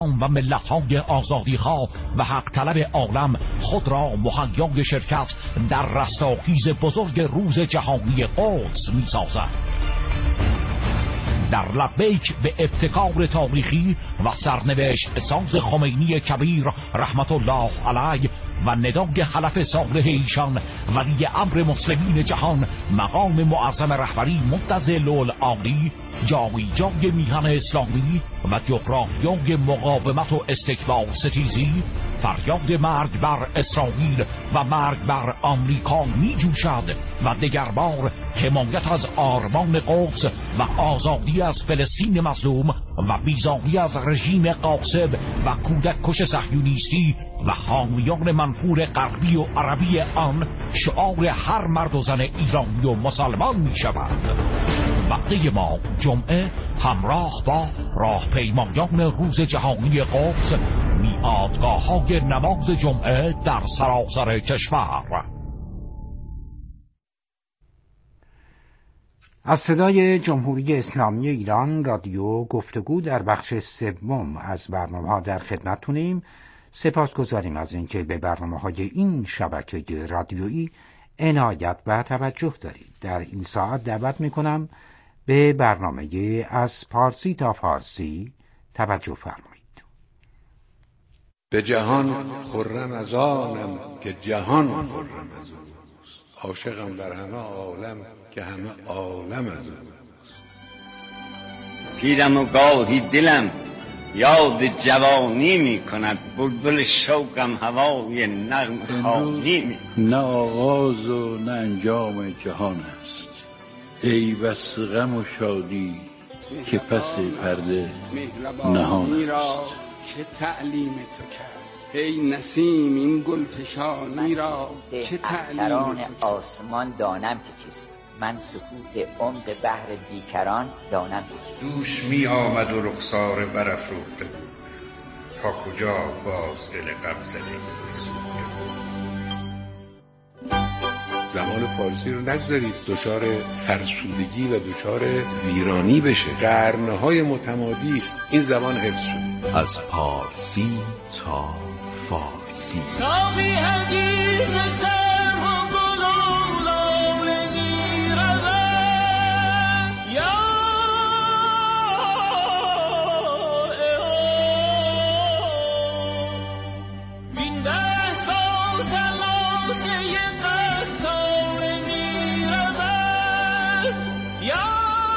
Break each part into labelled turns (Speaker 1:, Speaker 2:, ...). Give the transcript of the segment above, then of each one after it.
Speaker 1: و ملت‌های آزادی‌خواه و حق طلب عالم خود را مهیای شرکت در رستاخیز بزرگ روز جهانی قدس می‌سازد. در لبیک به ابتکار تاریخی و سرنوشت ساز خمینی کبیر رحمت الله علیه و ندای حلف صالح ایشان ولی امر مسلمین جهان مقام معظم رهبری متضل العالی جای جای میهن اسلامی و جغرافیای مقاومت و استکبار ستیزی فریاد مرگ بر اسرائیل و مرگ بر آمریکا می جوشد و دگربار حمایت از آرمان قدس و آزادی از فلسطین مظلوم و بیزاری از رژیم غاصب و کودک کش صهیونیستی و حامیان منفور غربی و عربی آن شعار هر مرد و زن ایرانی و مسلمان می شود. وقته ما جمعه همراه با راهپیمایان روز جهانی قدس میادگاه‌های نماز جمعه در سراسر کشور.
Speaker 2: از صدای جمهوری اسلامی ایران رادیو گفتگو در بخش سوم از برنامه‌ها در خدمتتونیم. سپاسگزاریم از اینکه به برنامه‌های این شبکه رادیویی عنایت و توجه دارید. در این ساعت دعوت می‌کنم به برنامه از پارسی تا فارسی توجه فرمایید.
Speaker 3: به جهان خرم از آنم که جهان خرم از اوست، عاشقم در همه عالم که همه عالم از اوست.
Speaker 4: پیرم و گاهی دلم یاد جوانی می کند، بلبل شوقم هوای نغم خوانی می کند.
Speaker 5: نه آغاز و نه انجام جهان است، ای بس غم و شادی که پس پرده نهان است.
Speaker 6: که تعلیم تو کرد ای نسیم این گل فشانی را، که تعلیم تو کرد.
Speaker 7: آسمان دانم که چیست، من سکوت عمق بحر بیکران دانم که چیست.
Speaker 8: دوش می آمد و رخسار برافروخته بود، تا کجا باز دل غم زده سوخته بود.
Speaker 3: زبان فارسی رو نگذارید دچار فرسودگی و دچار ویرانی بشه. قرنهای متمادی است این زبان حفظ شد.
Speaker 9: از پارسی تا فارسی
Speaker 10: ساقی حدیث سر و گلولان میرود یا وین دست با سلاسه قصار میرود یا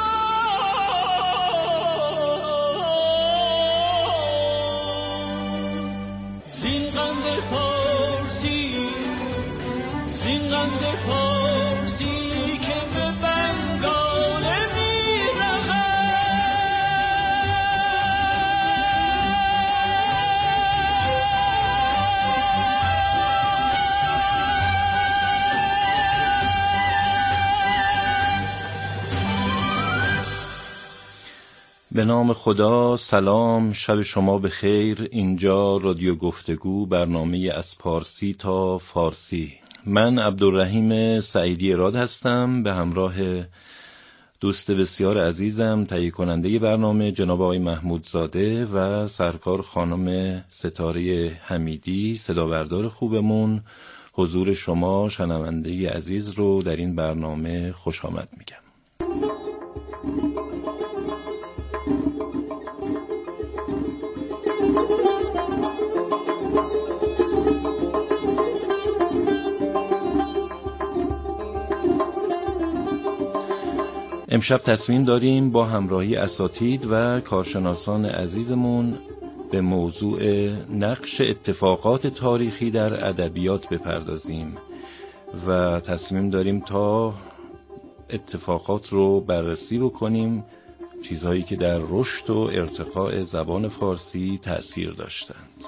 Speaker 11: به نام خدا. سلام، شب شما بخیر. اینجا رادیو گفتگو، برنامه از پارسی تا فارسی. من عبدالرحیم سعیدی اراد هستم به همراه دوست بسیار عزیزم تهیه کننده برنامه جناب آقای محمودزاده و سرکار خانم ستاره حمیدی صدابردار خوبمون. حضور شما شنونده عزیز رو در این برنامه خوش آمد میگم. امشب تصمیم داریم با همراهی اساتید و کارشناسان عزیزمون به موضوع نقش اتفاقات تاریخی در ادبیات بپردازیم و تصمیم داریم تا اتفاقات رو بررسی بکنیم، چیزهایی که در رشد و ارتقاء زبان فارسی تأثیر داشتند.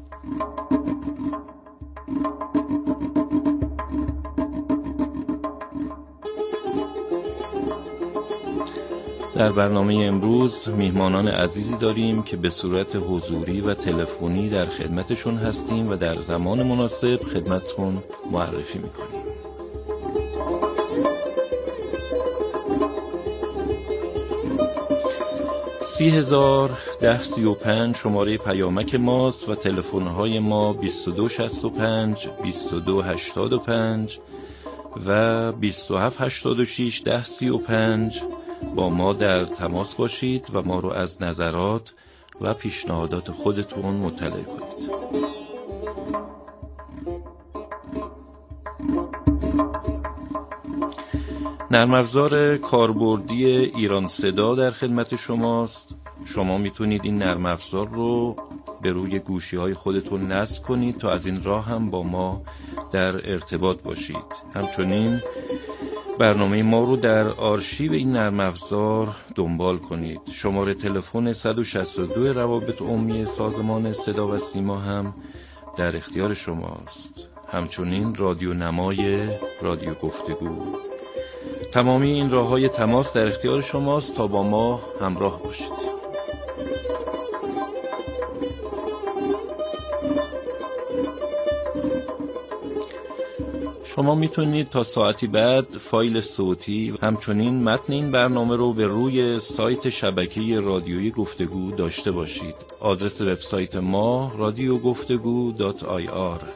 Speaker 11: در برنامه امروز میهمانان عزیزی داریم که به صورت حضوری و تلفنی در خدمتشون هستیم و در زمان مناسب خدمتتون معرفی میکنیم. 30,1035 شماره پیامک ماست و تلفن‌های ما 2265 2285 و 2786 1035. با ما در تماس باشید و ما رو از نظرات و پیشنهادات خودتون مطلع کنید. نرم افزار کاربردی ایران صدا در خدمت شماست. شما میتونید این نرم افزار رو به روی گوشی‌های خودتون نصب کنید تا از این راه هم با ما در ارتباط باشید. همچنین برنامه ما رو در آرشیو این نرم افزار دنبال کنید. شماره تلفن 162 روابط عمومی سازمان صدا و سیما هم در اختیار شماست. همچنین رادیو نمای رادیو گفتگو. تمامی این راه‌های تماس در اختیار شماست تا با ما همراه باشید. شما میتونید تا ساعتی بعد فایل صوتی و همچنین متن این برنامه رو به روی سایت شبکه رادیویی گفتگو داشته باشید. آدرس وبسایت ما radiogoftegu.ir.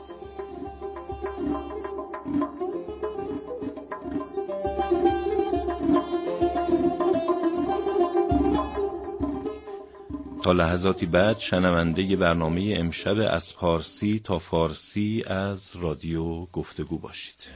Speaker 11: تا لحظاتی بعد شنونده برنامه امشب از پارسی تا فارسی از رادیو گفتگو باشید.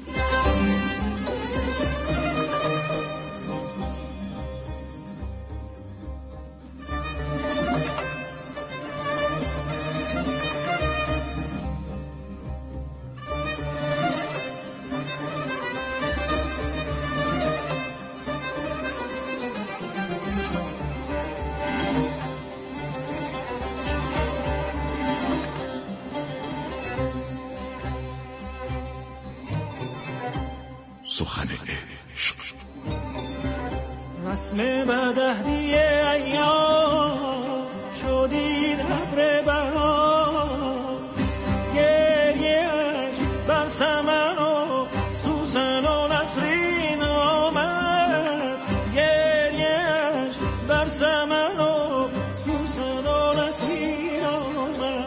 Speaker 9: سخن عشق
Speaker 10: رسم بدهدی ایام شدید ابر بهار گریه‌اش بر سمن و سوسن و نسرین آمد گریه‌اش بر سمن و سوسن و نسرین آمد.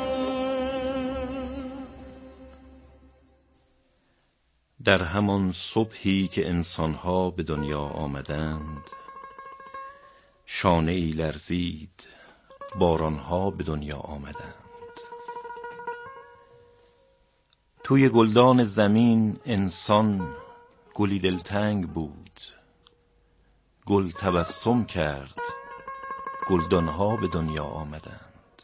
Speaker 11: در همان صبحی که انسانها به دنیا آمدند شانه‌ای لرزید، بارانها به دنیا آمدند. توی گلدان زمین انسان گلی دلتنگ بود، گل تبسم کرد، گلدانها به دنیا آمدند.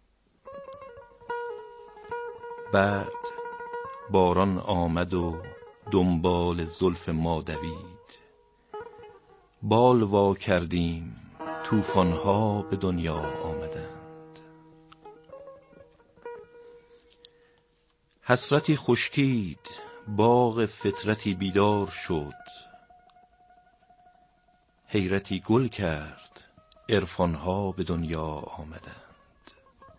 Speaker 11: بعد باران آمد و دنبال زلف ما دوید، بال وا کردیم، طوفان‌ها به دنیا آمدند. حسرتی خشکید، باغ فطرتی بیدار شد، حیرتی گل کرد، عرفان‌ها به دنیا آمدند.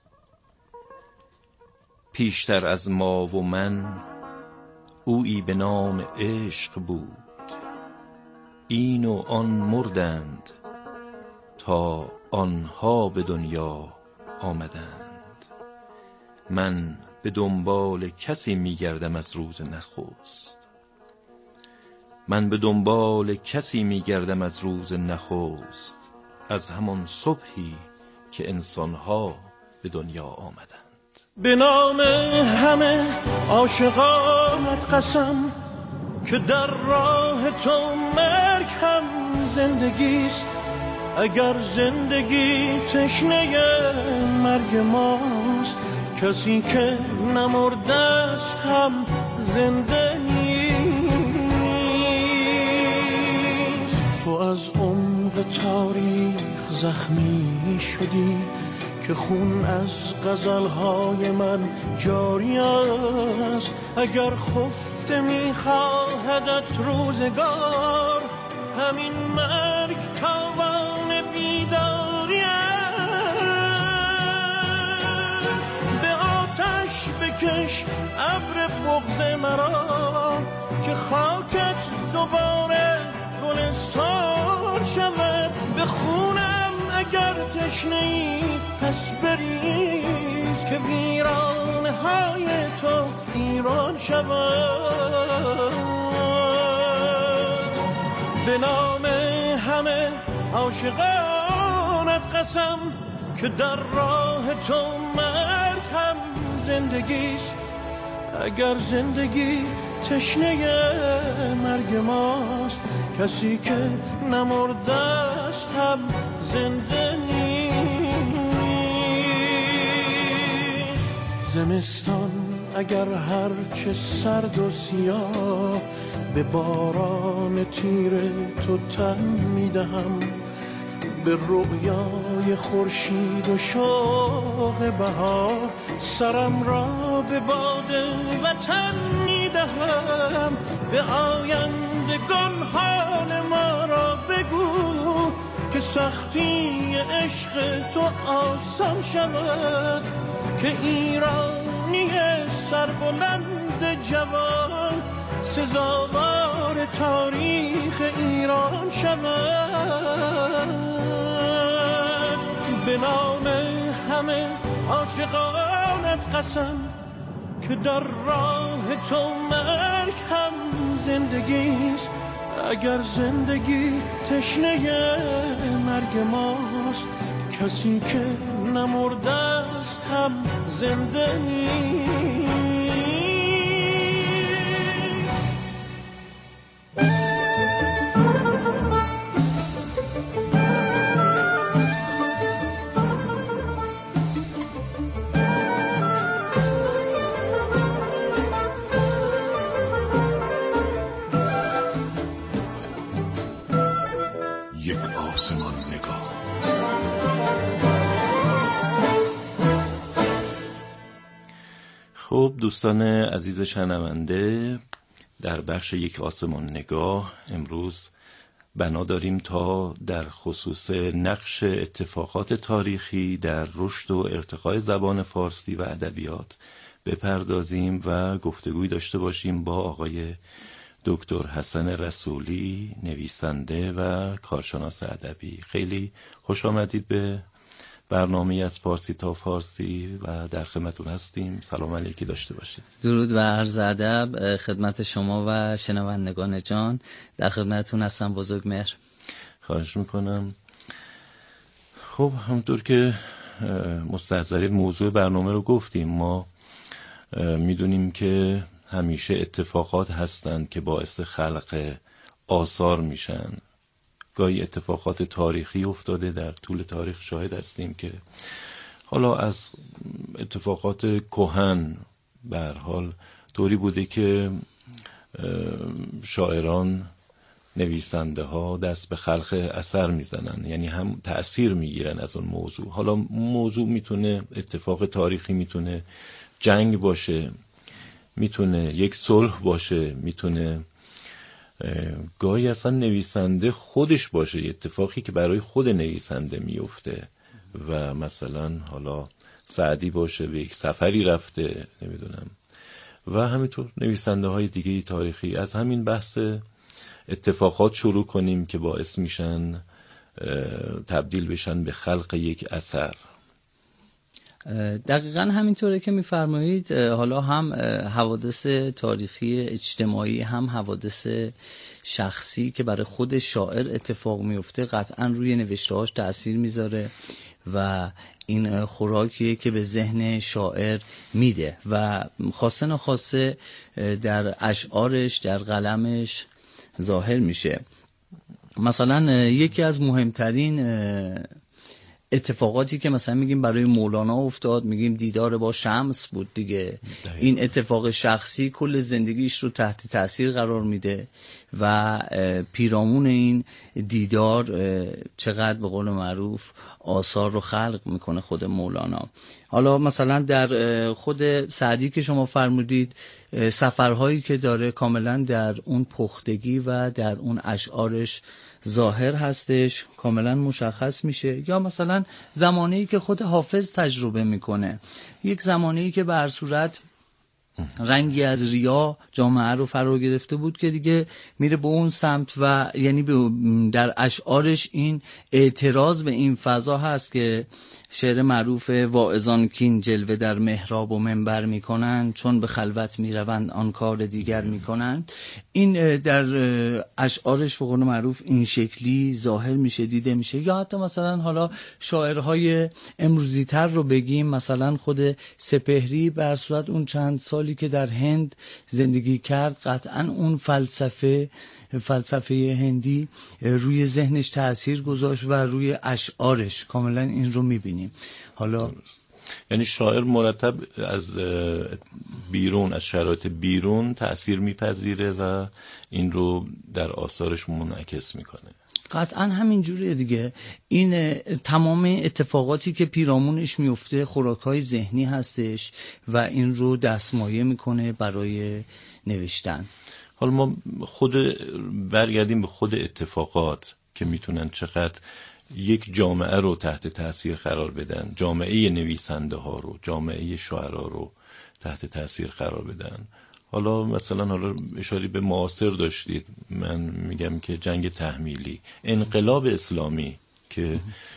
Speaker 11: پیشتر از ما و من اویی به نام عشق بود، این و آن مردند تا آنها به دنیا آمدند. من به دنبال کسی میگردم از روز نخست، من به دنبال کسی میگردم از روز نخست، از همان صبحی که انسانها به دنیا آمدند.
Speaker 10: به نام همه عاشقانت قسم که در راه تو مرگ هم زندگیست. اگر زندگی تشنه مرگ ماست، کسی که نمرده است هم زنده نیست. تو از عمق تاریخ زخمی شدی که خون از غزلهای من جاری است. اگر خفته می‌خواهدت روزگار، همین مرگ تاوان بیداری است. به آتش بکش ابر بغض مرا که خاکت دوباره گلستان شود. به خونم اگر تشنه‌ای پس بریز که ویرانه های تو ایران شود. به نام همه عاشقانت قسم که در راه تو مرگ هم زندگیست. اگر زندگی تشنه مرگ ماست، کسی که نمرده است هم زنده نیست. زمستان اگر هرچه سرد و سیاه، به باران تیر تو تن میدهم. به رؤیای خورشید و شوق بهار، سرم را به باد وطن میدهم. به آیندگان حال ما را بگو که سختی عشق تو آسان شود. که ایرانی سربلند جوان سزاوار تاریخ ایران شود. به نام همه عاشقانت قسم که در راه تو مرگ هم زندگیست. اگر زندگی تشنه مرگ ماست، کسی که نمرده است هم زنده نیست.
Speaker 11: خب دوستان عزیز شنونده، در بخش یک آسمان نگاه امروز بنا داریم تا در خصوص نقش اتفاقات تاریخی در رشد و ارتقای زبان فارسی و ادبیات بپردازیم و گفتگوی داشته باشیم با آقای دکتر حسن رسولی، نویسنده و کارشناس ادبی. خیلی خوش آمدید به برنامه از پارسی تا فارسی و در خدمتون هستیم. سلام علیکی داشته باشید.
Speaker 12: درود و عرض ادب خدمت شما و شنوندگان جان. در خدمتون هستم بزرگ مهر.
Speaker 11: خواهش میکنم. خب همونطور که مستحضرین موضوع برنامه رو گفتیم، ما میدونیم که همیشه اتفاقات هستند که باعث خلق آثار میشن. گاهی اتفاقات تاریخی افتاده، در طول تاریخ شاهد هستیم که حالا از اتفاقات کهن به هر حال طوری بوده که شاعران، نویسنده ها دست به خلق اثر میزنن، یعنی هم تأثیر میگیرن از اون موضوع. حالا موضوع میتونه اتفاق تاریخی، میتونه جنگ باشه، میتونه یک صلح باشه، میتونه گاهی اصلا نویسنده خودش باشه، اتفاقی که برای خود نویسنده میفته و مثلا حالا سعدی باشه به یک سفری رفته، نمیدونم، و همینطور نویسنده های دیگه تاریخی. از همین بحث اتفاقات شروع کنیم که باعث میشن تبدیل بشن به خلق یک اثر.
Speaker 12: دقیقا همینطوره که میفرمایید. حالا هم حوادث تاریخی اجتماعی، هم حوادث شخصی که برای خود شاعر اتفاق میفته قطعا روی نوشته‌هاش تأثیر میذاره و این خوراکیه که به ذهن شاعر میده و خاصه نخواسته در اشعارش، در قلمش ظاهر میشه. مثلا یکی از مهمترین اتفاقاتی که مثلا میگیم برای مولانا افتاد، میگیم دیدار با شمس بود دیگه. این اتفاق شخصی کل زندگیش رو تحت تاثیر قرار میده و پیرامون این دیدار چقدر به قول معروف آثار رو خلق میکنه خود مولانا. حالا مثلا در خود سعدی که شما فرمودید، سفرهایی که داره کاملا در اون پختگی و در اون اشعارش ظاهر هستش، کاملا مشخص میشه. یا مثلا زمانه‌ای که خود حافظ تجربه میکنه، یک زمانه‌ای که به هر صورت رنگی از ریا جامعه رو فرا گرفته بود که دیگه میره به اون سمت و یعنی در اشعارش این اعتراض به این فضا هست که شعر معروف واعظان کین جلوه در محراب و منبر میکنن، چون به خلوت میروند آن کار دیگر میکنن. این در اشعارش به قول معروف این شکلی ظاهر میشه، دیده میشه. یا حتی مثلا حالا شاعرهای امروزی تر رو بگیم، مثلا خود سپهری بر صورت اون چند سالی که در هند زندگی کرد قطعا اون فلسفه هندی روی ذهنش تأثیر گذاشت و روی اشعارش کاملا این رو میبینیم. حالا
Speaker 11: یعنی شاعر مرتب از بیرون، از شرایط بیرون تأثیر میپذیره و این رو در آثارش منعکس میکنه.
Speaker 12: قطعا همین جوریه دیگه. این تمام اتفاقاتی که پیرامونش میفته خوراک‌های ذهنی هستش و این رو دستمایه میکنه برای نوشتن.
Speaker 11: حالا ما برگردیم به خود اتفاقات که میتونن چقدر یک جامعه رو تحت تاثیر قرار بدن، جامعه نویسنده ها رو، جامعه شاعرها رو تحت تاثیر قرار بدن. حالا مثلا اشاره به معاصر داشتید، من میگم که جنگ تحمیلی، انقلاب اسلامی که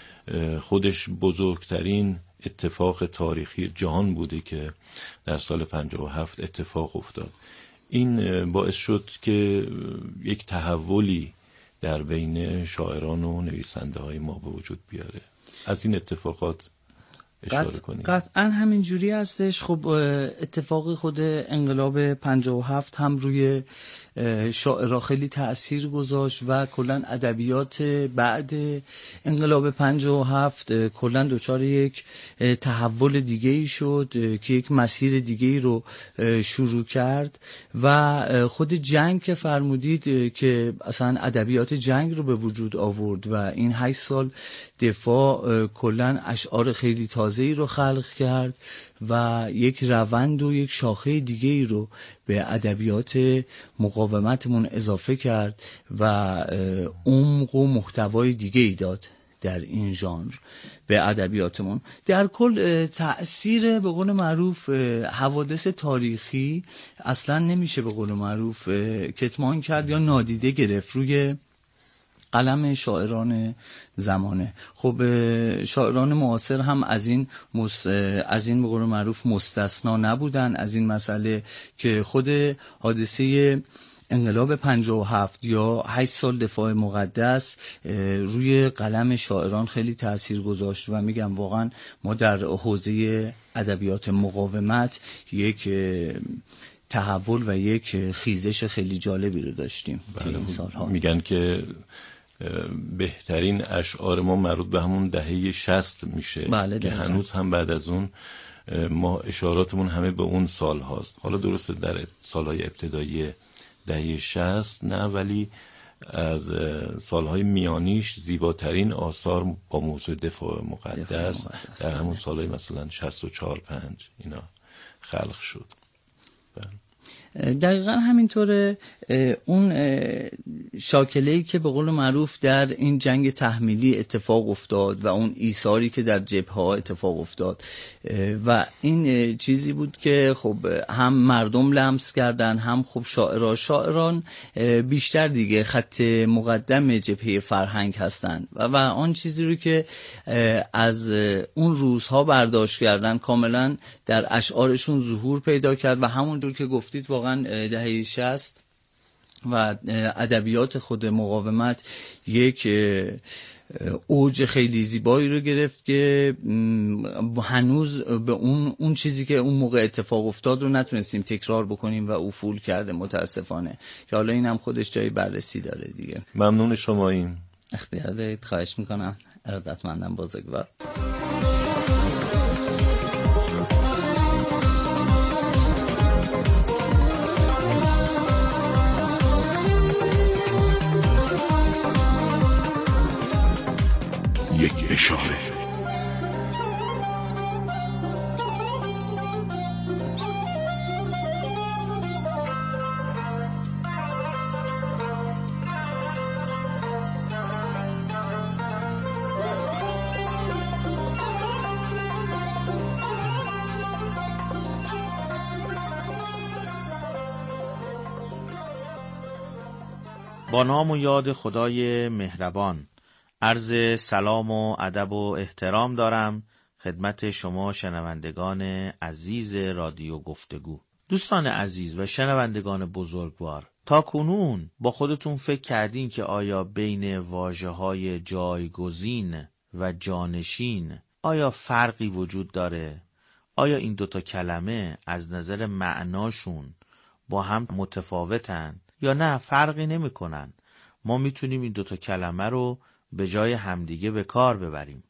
Speaker 11: خودش بزرگترین اتفاق تاریخی جهان بوده که در سال 57 اتفاق افتاد. این باعث شد که یک تحولی در بین شاعران و نویسنده های ما به وجود بیاره. از این اتفاقات اشاره کنید.
Speaker 12: قطعا همین جوری هستش. خب اتفاق خود انقلاب 57 هم روی شاعرها خیلی تأثیر گذاشت و کلا ادبیات بعد انقلاب 57 کلا دچار یک تحول دیگه‌ای شد که یک مسیر دیگه‌ای رو شروع کرد و خود جنگ که فرمودید که اصلا ادبیات جنگ رو به وجود آورد و این 8 سال دفاع کلا اشعار خیلی تازه‌ای رو خلق کرد و یک روند و یک شاخه دیگه‌ای رو به ادبیات مقاومتمون اضافه کرد و عمق و محتوای دیگه‌ای داد در این ژانر به ادبیاتمون. در کل تأثیر به قول معروف حوادث تاریخی اصلا نمیشه به قول معروف کتمان کرد یا نادیده گرفت روی قلم شاعران زمانه. خب شاعران معاصر هم از این به قول معروف مستثنا نبودن از این مسئله که خود حادثه انقلاب 57 یا 8 سال دفاع مقدس روی قلم شاعران خیلی تأثیر گذاشت و میگم واقعا ما در حوزه ادبیات مقاومت یک تحول و یک خیزش خیلی جالبی رو داشتیم توی این سالها.
Speaker 11: میگن که بهترین اشعار ما مربوط به همون دهه 60 میشه.
Speaker 12: بله
Speaker 11: که هنوز هم بعد از اون ما اشاراتمون همه به اون سال هاست. حالا درسته در سالهای ابتدایی دهه 60 نه، ولی از سالهای میانیش زیباترین آثار با موضوع دفاع مقدس در همون سالهای مثلا 64-5 اینا خلق شد.
Speaker 12: دقیقا همینطوره. اون شاکله‌ای که به قول معروف در این جنگ تحمیلی اتفاق افتاد و اون ایثاری که در جبهه‌ها اتفاق افتاد و این چیزی بود که خب هم مردم لمس کردن هم خب شاعران بیشتر دیگه خط مقدم جبهه فرهنگ هستن و آن چیزی رو که از اون روزها برداشت کردن کاملا در اشعارشون ظهور پیدا کرد و همونجور که گفتید واقعا دهه 60 و ادبیات خود مقاومت یک اوج خیلی زیبایی رو گرفت که هنوز به اون چیزی که اون موقع اتفاق افتاد رو نتونستیم تکرار بکنیم و افول کرده متاسفانه، که حالا این هم خودش جای بررسی داره دیگه.
Speaker 11: ممنون شماییم.
Speaker 12: اختیار دارید. خواهش میکنم. ارادتمندم. بزرگوار.
Speaker 9: یک اشاره.
Speaker 13: با نام و یاد خدای مهربان عرض سلام و ادب و احترام دارم خدمت شما شنوندگان عزیز رادیو گفتگو. دوستان عزیز و شنوندگان بزرگوار، تا کنون با خودتون فکر کردین که آیا بین واژه‌های جایگزین و جانشین آیا فرقی وجود داره؟ آیا این دوتا کلمه از نظر معناشون با هم متفاوتن یا نه فرقی نمی کنن؟ ما میتونیم این دوتا کلمه رو به جای همدیگه به کار ببریم.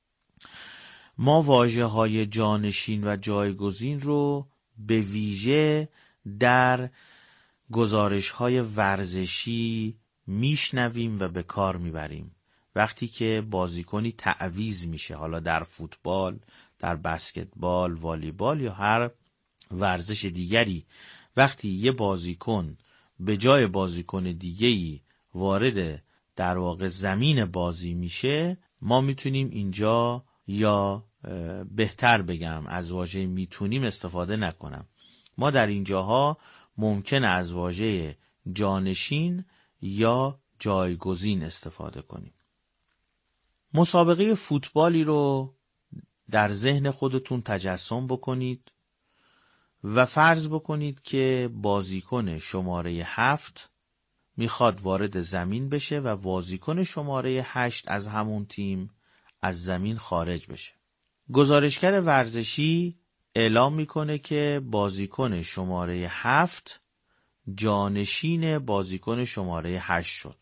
Speaker 13: ما واژه‌های جانشین و جایگزین رو به ویژه در گزارش‌های ورزشی میشنویم و به کار میبریم. وقتی که بازیکنی تعویض میشه، حالا در فوتبال، در بسکتبال، والیبال یا هر ورزش دیگری، وقتی یه بازیکن به جای بازیکن دیگه‌ای وارد در واقع زمین بازی میشه، ما میتونیم اینجا، یا بهتر بگم از واژه میتونیم استفاده نکنم، ما در اینجاها ممکنه از واژه جانشین یا جایگزین استفاده کنیم. مسابقه فوتبالی رو در ذهن خودتون تجسم بکنید و فرض بکنید که بازیکن شماره 7 میخواد وارد زمین بشه و بازیکن شماره 8 از همون تیم از زمین خارج بشه. گزارشگر ورزشی اعلام میکنه که بازیکن شماره 7 جانشین بازیکن شماره 8 شد،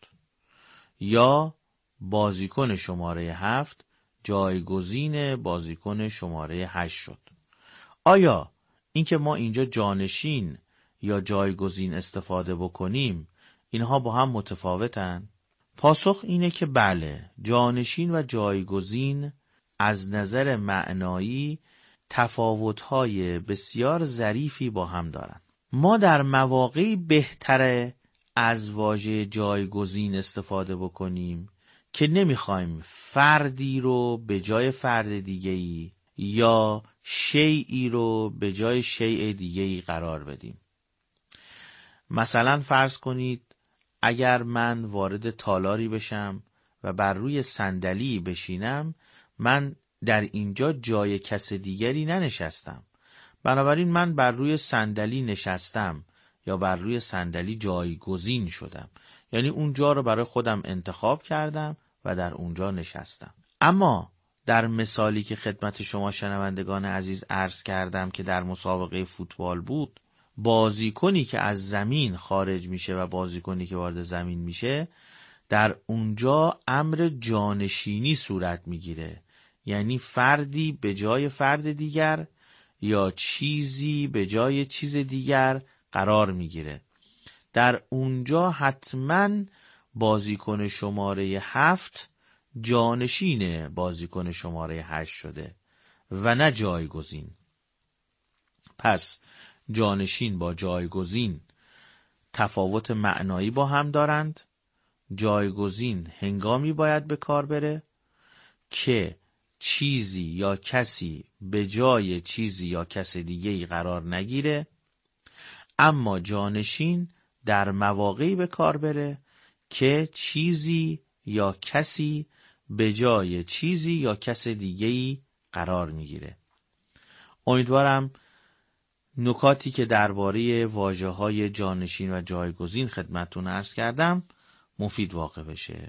Speaker 13: یا بازیکن شماره 7 جایگزین بازیکن شماره 8 شد. آیا اینکه ما اینجا جانشین یا جایگزین استفاده بکنیم اینها با هم متفاوتن؟ پاسخ اینه که بله، جانشین و جایگزین از نظر معنایی تفاوت‌های بسیار ظریفی با هم دارن. ما در مواقعی بهتره از واژه جایگزین استفاده بکنیم که نمیخوایم فردی رو به جای فرد دیگه‌ای یا شیئی رو به جای شیء دیگه‌ای قرار بدیم. مثلا فرض کنید اگر من وارد تالاری بشم و بر روی صندلی بشینم، من در اینجا جای کس دیگری ننشستم، بنابراین من بر روی صندلی نشستم یا بر روی صندلی جایگزین شدم، یعنی اونجا رو برای خودم انتخاب کردم و در اونجا نشستم. اما در مثالی که خدمت شما شنوندگان عزیز عرض کردم که در مسابقه فوتبال بود، بازیکنی که از زمین خارج میشه و بازیکنی که وارد زمین میشه، در اونجا امر جانشینی صورت میگیره، یعنی فردی به جای فرد دیگر یا چیزی به جای چیز دیگر قرار میگیره. در اونجا حتما بازیکن شماره 7 جانشین بازیکن شماره 8 شده و نه جایگزین. پس جانشین با جایگزین تفاوت معنایی با هم دارند. جایگزین هنگامی باید به کار بره که چیزی یا کسی به جای چیزی یا کس دیگه‌ای قرار نگیره، اما جانشین در مواقعی به کار بره که چیزی یا کسی به جای چیزی یا کس دیگه‌ای قرار میگیره. امیدوارم نکاتی که درباره واژه‌های جانشین و جایگزین خدمتتون عرض کردم مفید واقع بشه.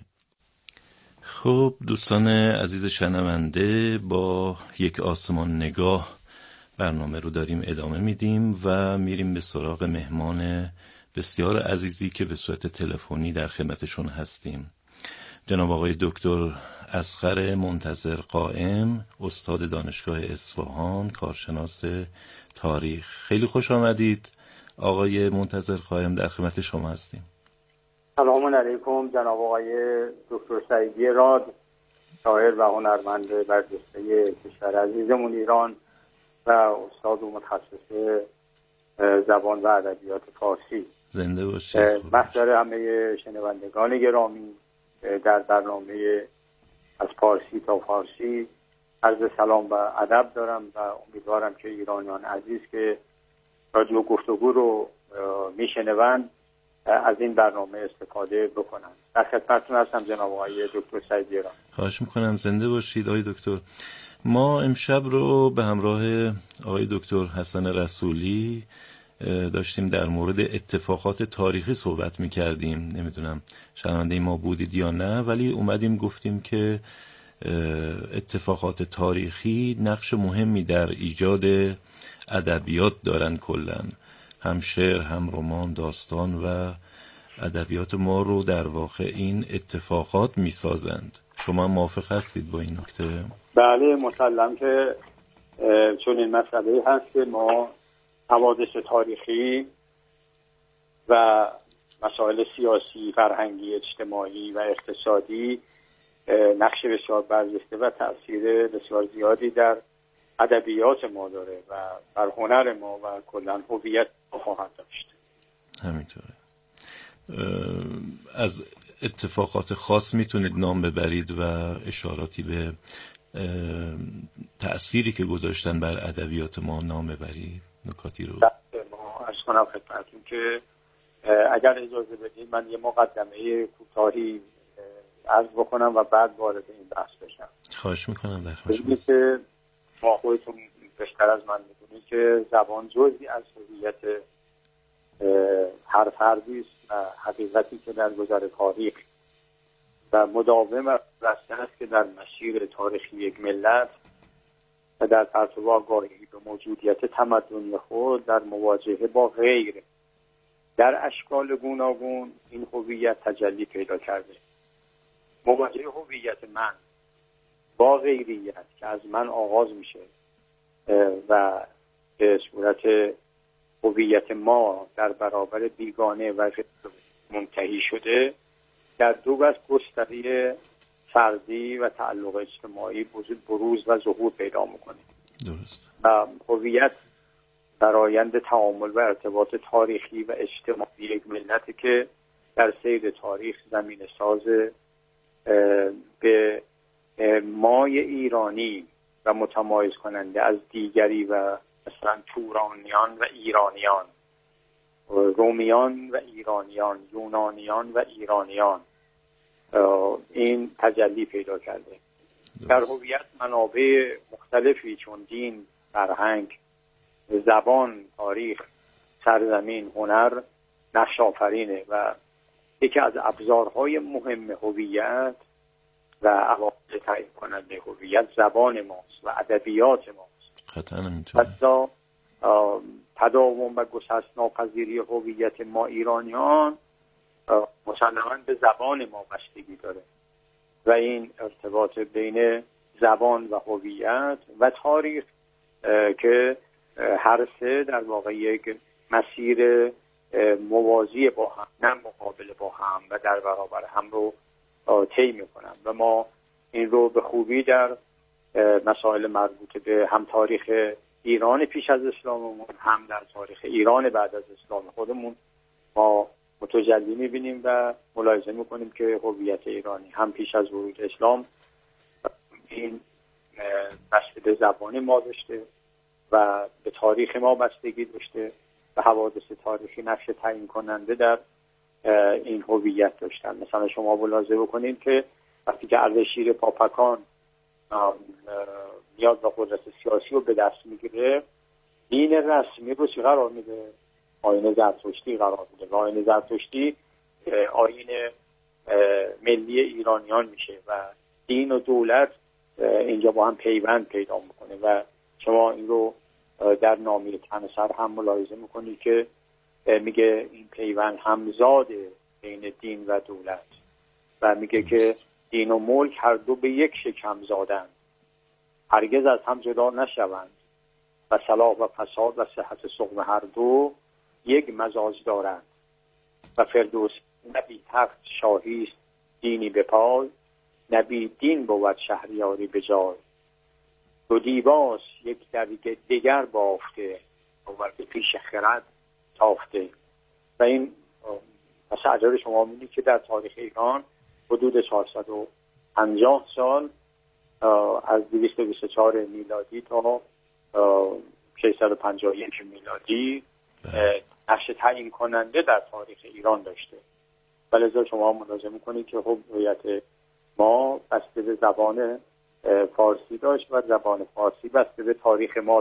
Speaker 11: خب دوستان عزیز شنونده، با یک آسمان نگاه برنامه رو داریم ادامه میدیم و میریم به سراغ مهمان بسیار عزیزی که به صورت تلفنی در خدمتشون هستیم. جناب آقای دکتر اصغر منتظر قائم، استاد دانشگاه اصفهان، کارشناس تاریخ. خیلی خوش آمدید آقای منتظر قائم، در خدمت شما هستیم.
Speaker 14: سلام علیکم جناب آقای دکتر سعیدی راد، شاعر و هنرمند برجسته کشور عزیزمون ایران و استاد و متخصص زبان و ادبیات فارسی.
Speaker 11: زنده باشید.
Speaker 14: محضر همه شنوندگان گرامی در برنامه از پارسی تا فارسی عرض سلام و ادب دارم و امیدوارم که ایرانیان عزیز که رادیو گفتگو رو میشنوند از این برنامه استفاده بکنن. در خدمتتون هستم جناب آقای دکتر سعیدی راد.
Speaker 11: خواهش میکنم، زنده باشید آقای دکتر. ما امشب رو به همراه آقای دکتر حسن رسولی داشتیم در مورد اتفاقات تاریخی صحبت میکردیم. نمیدونم شنونده ما بودید یا نه، ولی اومدیم گفتیم که اتفاقات تاریخی نقش مهمی در ایجاد ادبیات دارن. کلن هم شعر، هم رمان، داستان و ادبیات ما رو در واقع این اتفاقات میسازند. شما موافق هستید با این نکته؟
Speaker 14: بله، مسلم که چون این مسئله هست که ما حوادث تاریخی و مسائل سیاسی، فرهنگی، اجتماعی و اقتصادی نقش بسیار برجسته و تأثیر بسیار زیادی در ادبیات ما داره و بر هنر ما و کلاً هویت ما خواهد داشت.
Speaker 11: همینطوره. از اتفاقات خاص میتونید نام ببرید و اشاراتی به تأثیری که گذاشتن بر ادبیات ما نام ببرید؟ نکاتی رو
Speaker 14: ما عرض کنم خدمتتون که اگر اجازه بدید من یه مقدمه کوتاهی عرض بکنم و بعد وارد این بحث بشم.
Speaker 11: خواهش میکنم. در خواهش
Speaker 14: که ما خودتون بیشتر از من میدونید که زبان جزئی از هویت هر فردی است و حقیقتی که در گذر تاریخ و مداوم رسته است که در مسیر تاریخی یک ملت و در پرتو آگاهی به موجودیت تمدنی خود در مواجهه با غیر در اشکال گوناگون این هویت تجلی پیدا کرده. مواجهه هویت من با غیریت که از من آغاز میشه و به صورت هویت ما در برابر بیگانه و منتهی شده در دو بس گستره فردی و تعلق اجتماعی بروز و ظهور پیدا میکنه.
Speaker 11: درست.
Speaker 14: و هویت فرآیند تعامل و ارتباط تاریخی و اجتماعی یک ملتی که در سیر تاریخ زمینه ساز به مای ایرانی و متمایز کننده از دیگری و مثلا تورانیان و ایرانیان، رومیان و ایرانیان، یونانیان و ایرانیان این تجلی پیدا کرده. در هویت منابع مختلفی چون دین، فرهنگ، زبان، تاریخ، سرزمین، هنر نقش آفرینه و یکی از ابزارهای مهم هویت و عوامل تعیین کننده هویت زبان ماست و ادبیات ماست. حتی تداوم و گسست‌ناپذیری هویت ما ایرانیان مسلماً به زبان ما بستگی داره و این ارتباط بین زبان و هویت و تاریخ که هر سه در واقع یک مسیر موازی با هم، نه مقابل با هم و در برابر هم رو طی می‌کنن و ما این رو به خوبی در مسائل مربوط به هم تاریخ ایران پیش از اسلاممون هم در تاریخ ایران بعد از اسلام خودمون ما متجلی می‌بینیم و ملاحظه می‌کنیم که هویت ایرانی هم پیش از ورود اسلام این بستگی به زبان ما داشته و به تاریخ ما بستگی داشته و حوادث تاریخی نقش تعیین کننده در این هویت داشتن. مثلا شما ملاحظه بکنید که وقتی که اردشیر پاپکان میاد و قدرت سیاسی رو به دست میگیره دین رسمی رو چی قرار میده؟ آیین زرتشتی قرار میده و آیین زرتشتی آیین ملی ایرانیان میشه و دین و دولت اینجا با هم پیوند پیدا میکنه و شما این رو در نامه تنسر هم ملاحظه میکنید که میگه این پیوند همزاد بین دین و دولت و میگه که دین و ملک هر دو به یک شکم زادند، هرگز از هم جدا نشوند و صلاح و فساد و صحت سقم هر دو یک مزاج دارند و فردوس نبی تخت شاهیست دینی به پای، نبی دین بود شهریاری به جای، دو دیباس یک در دیگر بافته آورده پیش خرد تافته. و این مسئله شما می‌بینید که در تاریخ ایران حدود 450 سال از 224 میلادی تا 651 میلادی نقش تعیین کننده در تاریخ ایران داشته. ولذا شما ملاحظه میکنید که خب هویت ما بسته به زبان فارسی داشت و زبان فارسی بسته به تاریخ ما